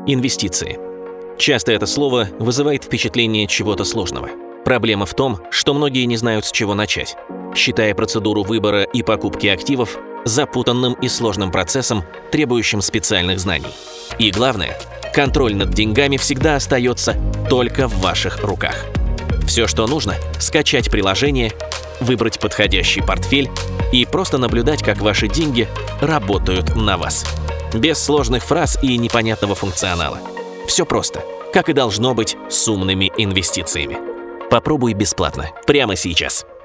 Инвестиции. Часто это слово вызывает впечатление чего-то сложного. Проблема в том, что многие не знают, с чего начать, считая процедуру выбора и покупки активов запутанным и сложным процессом, требующим специальных знаний. И главное, контроль над деньгами всегда остается только в ваших руках. Все, что нужно – скачать приложение, выбрать подходящий портфель и просто наблюдать, как ваши деньги работают на вас. Без сложных фраз и непонятного функционала. Все просто, как и должно быть с умными инвестициями. Попробуй бесплатно, прямо сейчас.